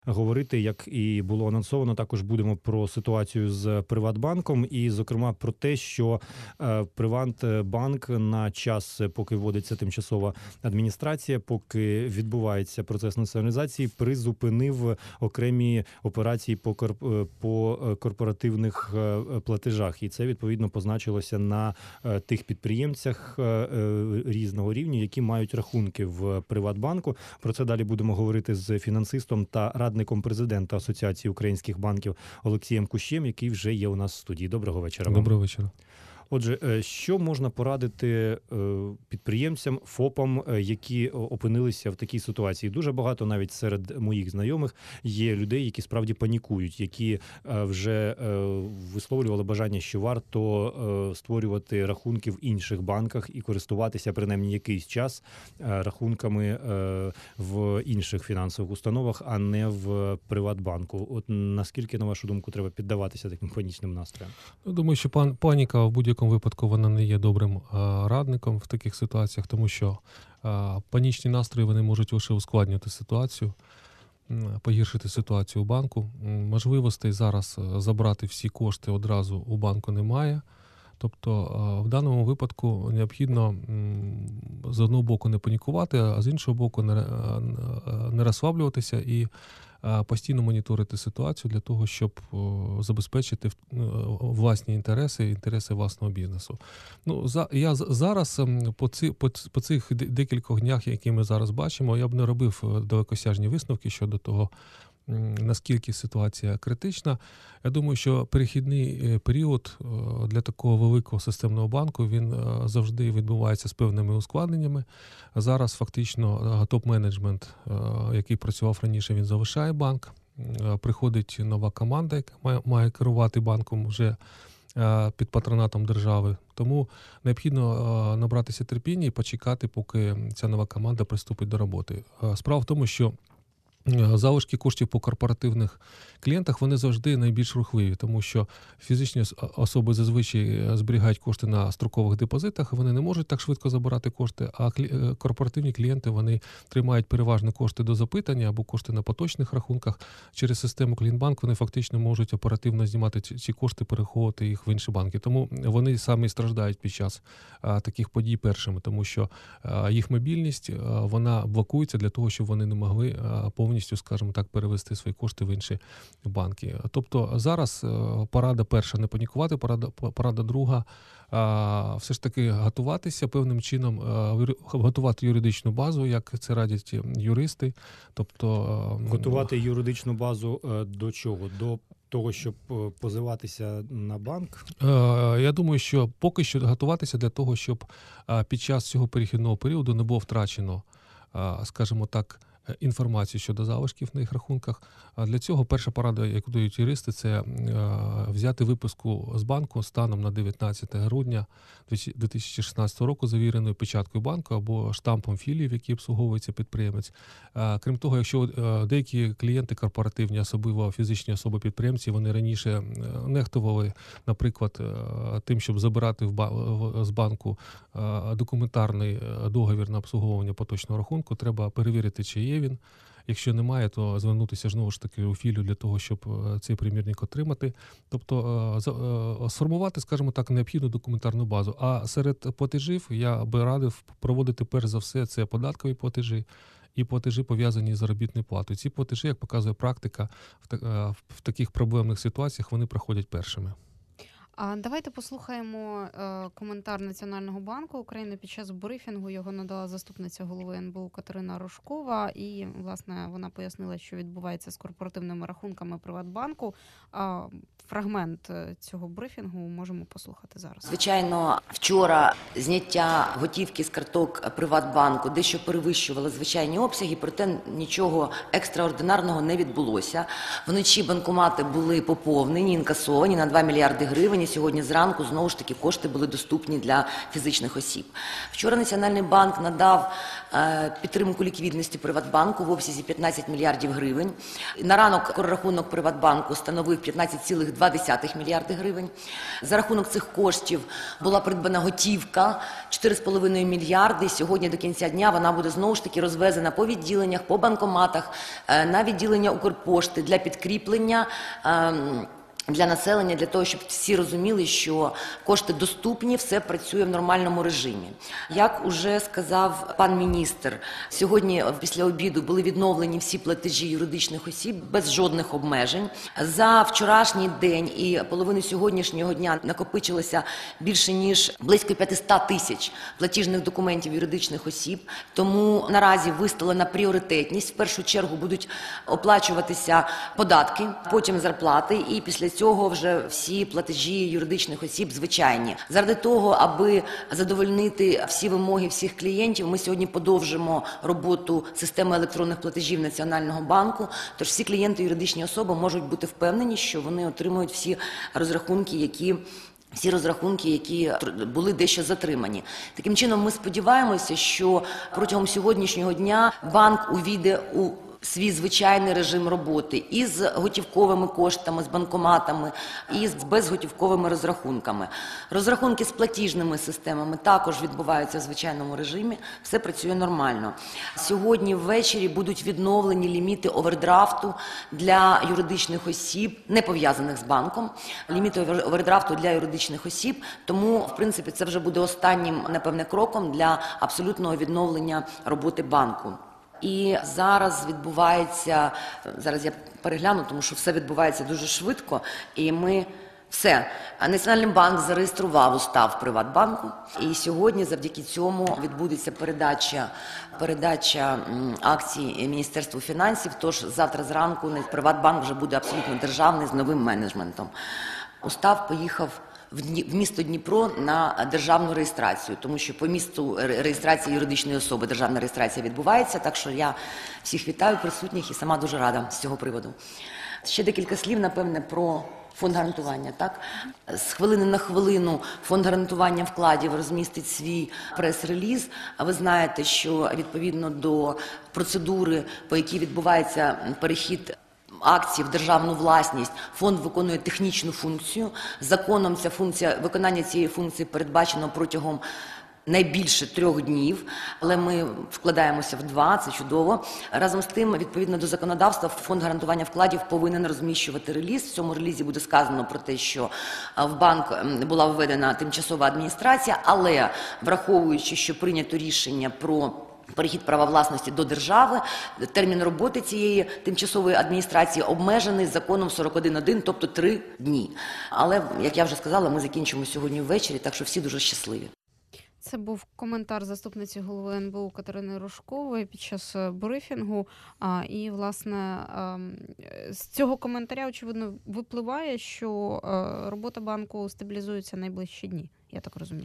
Говорити, як і було анонсовано, також будемо про ситуацію з Приватбанком і, зокрема, про те, що Приватбанк на час, поки вводиться тимчасова адміністрація, поки відбувається процес націоналізації, призупинив окремі операції по корпоративних платежах. І це, відповідно, позначилося на тих підприємцях різного рівня, які мають рахунки в Приватбанку. Про це далі будемо говорити з фінансистом та радником президента Асоціації українських банків Олексієм Кущем, який вже є у нас в студії. Доброго вечора. Доброго вечора. Отже, що можна порадити підприємцям, ФОПам, які опинилися в такій ситуації? Дуже багато навіть серед моїх знайомих є людей, які справді панікують, які вже висловлювали бажання, що варто створювати рахунки в інших банках і користуватися принаймні якийсь час рахунками в інших фінансових установах, а не в Приватбанку. От наскільки, на вашу думку, треба піддаватися таким панічним настроям? Думаю, що паніка в будь-якому випадку вона не є добрим радником в таких ситуаціях, тому що панічні настрої вони можуть лише ускладнювати ситуацію, погіршити ситуацію у банку. Можливостей зараз забрати всі кошти одразу у банку немає. Тобто в даному випадку необхідно з одного боку не панікувати, а з іншого боку не розслаблюватися і постійно моніторити ситуацію для того, щоб забезпечити власні інтереси власного бізнесу. Я зараз по цих декількох днях, які ми зараз бачимо, я б не робив далекосяжні висновки щодо того, наскільки ситуація критична. Я думаю, що перехідний період для такого великого системного банку, він завжди відбувається з певними ускладненнями. Зараз фактично топ-менеджмент, який працював раніше, він залишає банк. Приходить нова команда, яка має керувати банком вже під патронатом держави. Тому необхідно набратися терпіння і почекати, поки ця нова команда приступить до роботи. Справа в тому, що залишки коштів по корпоративних клієнтах, вони завжди найбільш рухливі, тому що фізичні особи зазвичай зберігають кошти на строкових депозитах, вони не можуть так швидко забирати кошти, а корпоративні клієнти, вони тримають переважно кошти до запитання або кошти на поточних рахунках. Через систему Клієнтбанк вони фактично можуть оперативно знімати ці кошти, переховувати їх в інші банки. Тому вони самі страждають під час таких подій першими, тому що їх мобільність, вона блокується для того, щоб вони не могли повністю, скажімо так, перевести свої кошти в інші банки. Тобто зараз порада перша не панікувати, порада друга все ж таки готуватися певним чином, готувати юридичну базу, як це радять юристи. Тобто готувати юридичну базу до чого? До того, щоб позиватися на банк? Я думаю, що поки що готуватися для того, щоб під час цього перехідного періоду не було втрачено, скажімо так, інформацію щодо залишків на їх рахунках. А для цього перша порада, яку дають юристи, це взяти виписку з банку станом на 19 грудня 2016 року завіреною печаткою банку або штампом філії, в якій обслуговується підприємець. Крім того, якщо деякі клієнти корпоративні, особливо фізичні особи-підприємці, вони раніше нехтували, наприклад, тим, щоб забирати з банку документарний договір на обслуговування поточного рахунку, треба перевірити, чи є він. Якщо немає, то звернутися знову ж таки у філію для того, щоб цей примірник отримати. Тобто сформувати, скажімо так, необхідну документарну базу. А серед платежів я би радив проводити перш за все це податкові платежі і платежі, пов'язані з заробітною платою. Ці платежі, як показує практика, в таких проблемних ситуаціях вони проходять першими. Давайте послухаємо коментар Національного банку України. Під час брифінгу його надала заступниця голови НБУ Катерина Рожкова. І, власне, вона пояснила, що відбувається з корпоративними рахунками Приватбанку. Фрагмент цього брифінгу можемо послухати зараз. Звичайно, вчора зняття готівки з карток Приватбанку дещо перевищувало звичайні обсяги, проте нічого екстраординарного не відбулося. Вночі банкомати були поповнені, інкасовані на 2 мільярди гривень. сьогодні зранку, знову ж таки, кошти були доступні для фізичних осіб. Вчора Національний банк надав підтримку ліквідності Приватбанку в обсязі 15 мільярдів гривень. На ранок прорахунок Приватбанку становив 15,2 мільярди гривень. За рахунок цих коштів була придбана готівка 4,5 мільярди. Сьогодні до кінця дня вона буде знову ж таки розвезена по відділеннях, по банкоматах, на відділення Укрпошти для підкріплення для населення, для того, щоб всі розуміли, що кошти доступні, все працює в нормальному режимі. Як уже сказав пан міністр, сьогодні після обіду були відновлені всі платежі юридичних осіб без жодних обмежень. За вчорашній день і половину сьогоднішнього дня накопичилося більше ніж близько 500 тисяч платіжних документів юридичних осіб, тому наразі виставлена пріоритетність. В першу чергу будуть оплачуватися податки, потім зарплати і після цього вже всі платежі юридичних осіб звичайні. Заради того, аби задовольнити всі вимоги всіх клієнтів, ми сьогодні подовжимо роботу системи електронних платежів Національного банку, тож всі клієнти юридичні особи можуть бути впевнені, що вони отримують всі розрахунки, які були дещо затримані. Таким чином, ми сподіваємося, що протягом сьогоднішнього дня банк увійде у свій звичайний режим роботи і з готівковими коштами, з банкоматами, і з безготівковими розрахунками. Розрахунки з платіжними системами також відбуваються в звичайному режимі, все працює нормально. Сьогодні ввечері будуть відновлені ліміти овердрафту для юридичних осіб, не пов'язаних з банком, ліміти овердрафту для юридичних осіб, тому, в принципі, це вже буде останнім, напевне, кроком для абсолютного відновлення роботи банку. І зараз я перегляну, тому що все відбувається дуже швидко, і Національний банк зареєстрував устав Приватбанку, і сьогодні завдяки цьому відбудеться передача акцій Міністерству фінансів, тож завтра зранку Приватбанк вже буде абсолютно державний з новим менеджментом. Устав поїхав в місто Дніпро на державну реєстрацію, тому що по місту реєстрації юридичної особи державна реєстрація відбувається, так що я всіх вітаю присутніх і сама дуже рада з цього приводу. Ще декілька слів, напевне, про фонд гарантування. Так? З хвилини на хвилину фонд гарантування вкладів розмістить свій прес-реліз. А ви знаєте, що відповідно до процедури, по якій відбувається перехід акцій в державну власність, фонд виконує технічну функцію. Законом виконання цієї функції передбачено протягом найбільше 3 днів, але ми вкладаємося в 2, це чудово. Разом з тим, відповідно до законодавства, фонд гарантування вкладів повинен розміщувати реліз. В цьому релізі буде сказано про те, що в банк була введена тимчасова адміністрація, але враховуючи, що прийнято рішення про перехід права власності до держави, термін роботи цієї тимчасової адміністрації обмежений законом 41.1, тобто 3 дні. Але, як я вже сказала, ми закінчимо сьогодні ввечері, так що всі дуже щасливі. Це був коментар заступниці голови НБУ Катерини Рожкової під час брифінгу. І, власне, з цього коментаря, очевидно, випливає, що робота банку стабілізується найближчі дні, я так розумію.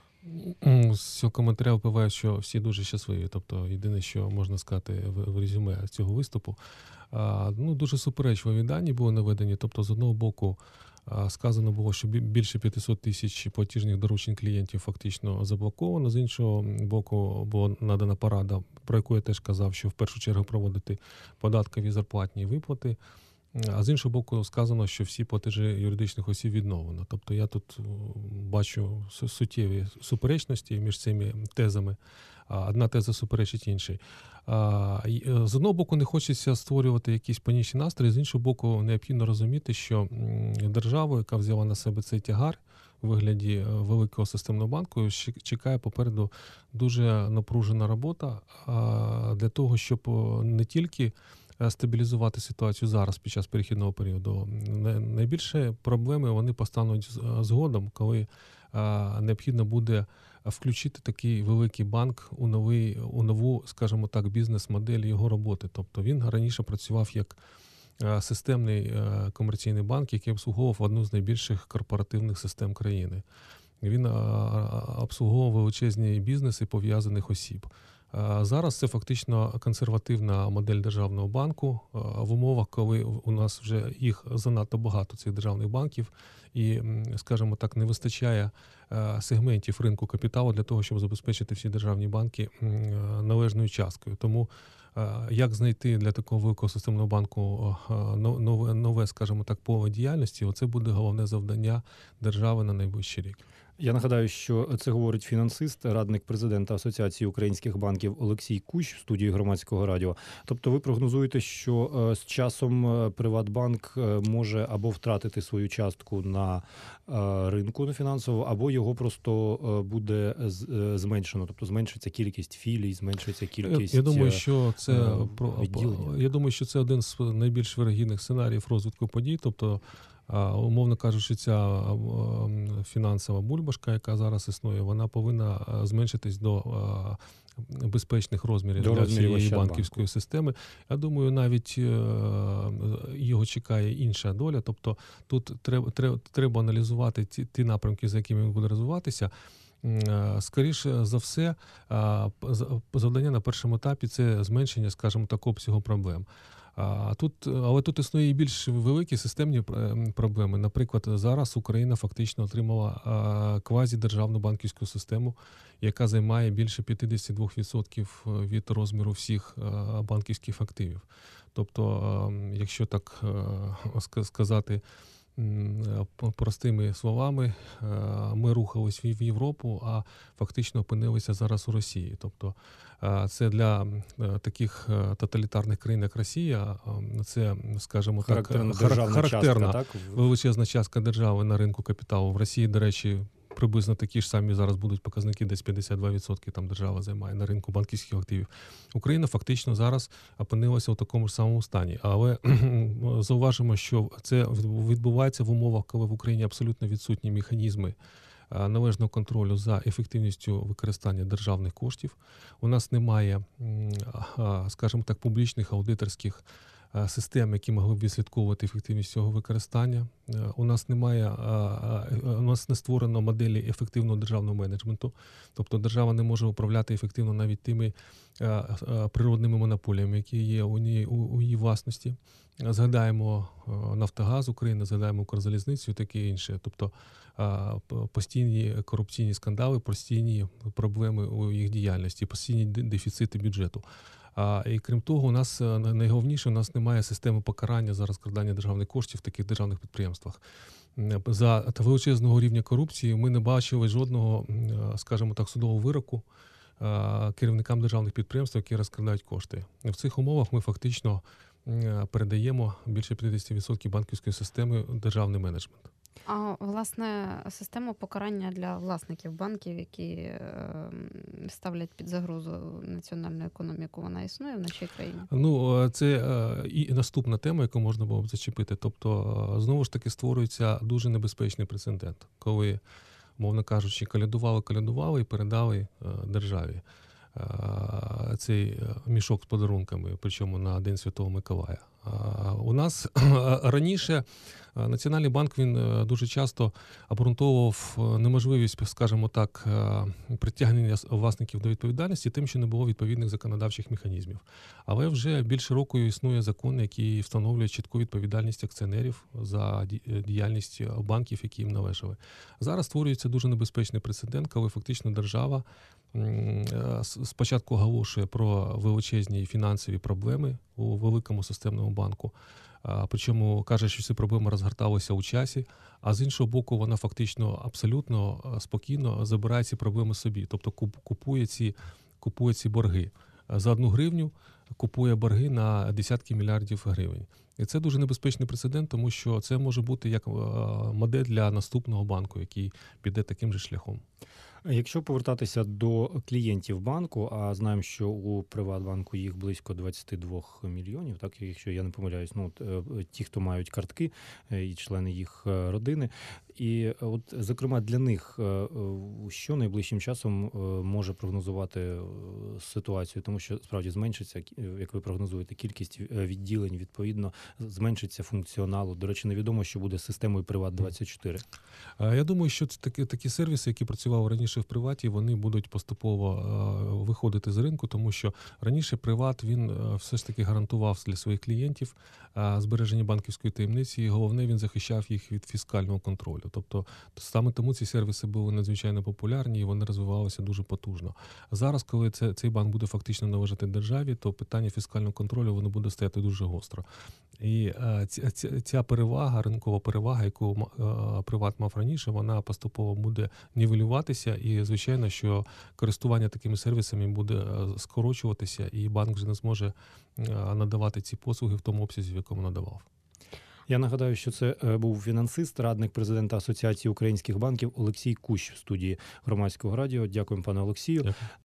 З цього коментаря впливає, що всі дуже щасливі. Тобто, єдине, що можна сказати в резюме цього виступу, дуже суперечливі дані були наведені. Тобто, з одного боку, сказано було, що більше 500 тисяч платіжних доручень клієнтів фактично заблоковано. З іншого боку, була надана порада, про яку я теж казав, що в першу чергу проводити податкові зарплатні виплати. А з іншого боку, сказано, що всі платежі юридичних осіб відновлено. Тобто я тут бачу суттєві суперечності між цими тезами. Одна теза суперечить іншій. З одного боку, не хочеться створювати якісь панічні настрої, з іншого боку, необхідно розуміти, що держава, яка взяла на себе цей тягар у вигляді великого системного банку, чекає попереду дуже напружена робота для того, щоб не тільки стабілізувати ситуацію зараз під час перехідного періоду. Найбільше проблеми вони постануть згодом, коли необхідно буде включити такий великий банк у нову, скажімо так, бізнес-модель його роботи. Тобто він раніше працював як системний комерційний банк, який обслуговував одну з найбільших корпоративних систем країни. Він обслуговував величезні бізнеси пов'язаних осіб. Зараз це фактично консервативна модель державного банку в умовах, коли у нас вже їх занадто багато, цих державних банків, і, скажімо так, не вистачає сегментів ринку капіталу для того, щоб забезпечити всі державні банки належною часткою. Тому як знайти для такого великого системного банку нове, скажімо так, поле діяльності, оце буде головне завдання держави на найближчий рік. Я нагадаю, що це говорить фінансист, радник президента Асоціації українських банків Олексій Кущ в студії Громадського радіо. Тобто ви прогнозуєте, що з часом Приватбанк може або втратити свою частку на ринку фінансового, або його просто буде зменшено, тобто зменшиться кількість філій, зменшиться кількість Я думаю, що це один з найбільш вирогідних сценаріїв розвитку подій, тобто умовно кажучи, ця фінансова бульбашка, яка зараз існує, вона повинна зменшитись до безпечних розмірів для цієї банківської системи. Я думаю, навіть його чекає інша доля. Тобто тут треба аналізувати ті напрямки, за якими він буде розвиватися. Скоріше за все, завдання на першому етапі – це зменшення, скажімо так, обсягу проблем. Але тут існує і більш великі системні проблеми. Наприклад, зараз Україна фактично отримала квазідержавну банківську систему, яка займає більше 52% від розміру всіх банківських активів. Тобто, якщо так сказати простими словами, ми рухались в Європу, а фактично опинилися зараз у Росії. Тобто це для таких тоталітарних країн, як Росія, це, скажімо так, характерна величезна частка держави на ринку капіталу. В Росії, до речі, приблизно такі ж самі зараз будуть показники, десь 52% там держава займає на ринку банківських активів. Україна фактично зараз опинилася у такому ж самому стані. Але зауважимо, що це відбувається в умовах, коли в Україні абсолютно відсутні механізми належного контролю за ефективністю використання державних коштів. У нас немає, скажімо так, публічних аудиторських систем, які могли б відслідковувати ефективність цього використання. У нас не створено моделі ефективного державного менеджменту. Тобто держава не може управляти ефективно навіть тими природними монополіями, які є у її власності. Згадаємо Нафтогаз України, згадаємо Укрзалізницю і таке інше. Тобто постійні корупційні скандали, постійні проблеми у їх діяльності, постійні дефіцити бюджету. І крім того, у нас найголовніше, у нас немає системи покарання за розкрадання державних коштів в таких державних підприємствах. За величезного рівня корупції ми не бачили жодного, скажімо так, судового вироку керівникам державних підприємств, які розкрадають кошти. В цих умовах ми фактично передаємо більше 50% банківської системи державний менеджмент. А, власне, система покарання для власників банків, які ставлять під загрозу національну економіку, вона існує в нашій країні? Ну, це і наступна тема, яку можна було б зачепити. Тобто, знову ж таки, створюється дуже небезпечний прецедент, коли, мовно кажучи, колядували і передали державі цей мішок з подарунками, причому на День Святого Миколая. У нас раніше Національний банк, він дуже часто обґрунтовував неможливість, скажімо так, притягнення власників до відповідальності тим, що не було відповідних законодавчих механізмів. Але вже більше року існує закон, який встановлює чітку відповідальність акціонерів за діяльність банків, які їм належали. Зараз створюється дуже небезпечний прецедент, коли фактично держава спочатку оголошує про величезні фінансові проблеми у великому системному банку, причому каже, що ці проблеми розгорталися у часі, а з іншого боку вона фактично абсолютно спокійно забирає ці проблеми собі, тобто купує ці борги. За 1 гривню купує борги на десятки мільярдів гривень. І це дуже небезпечний прецедент, тому що це може бути як модель для наступного банку, який піде таким же шляхом. Якщо повертатися до клієнтів банку, а знаємо, що у Приватбанку їх близько 22 мільйонів, так, якщо я не помиляюсь, ті, хто мають картки і члени їх родини. І от, зокрема, для них що найближчим часом може прогнозувати ситуацію, тому що справді зменшиться, як ви прогнозуєте, кількість відділень, відповідно, зменшиться функціоналу. До речі, невідомо, що буде з системою Приват24. Я думаю, що це такі сервіси, які працювали раніше залишив в приваті, вони будуть поступово виходити з ринку, тому що раніше приват, він все ж таки гарантував для своїх клієнтів збереження банківської таємниці, і головне, він захищав їх від фіскального контролю. Тобто саме тому ці сервіси були надзвичайно популярні і вони розвивалися дуже потужно. Зараз, коли цей банк буде фактично належати державі, то питання фіскального контролю воно буде стояти дуже гостро. І ця перевага, ринкова перевага, яку приват мав раніше, вона поступово буде нівелюватися, і, звичайно, що користування такими сервісами буде скорочуватися, і банк вже не зможе надавати ці послуги в тому обсязі, в якому надавав. Я нагадаю, що це був фінансист, радник президента Асоціації українських банків Олексій Кущ в студії Громадського радіо. Дякуємо, пане Олексію. Дякую.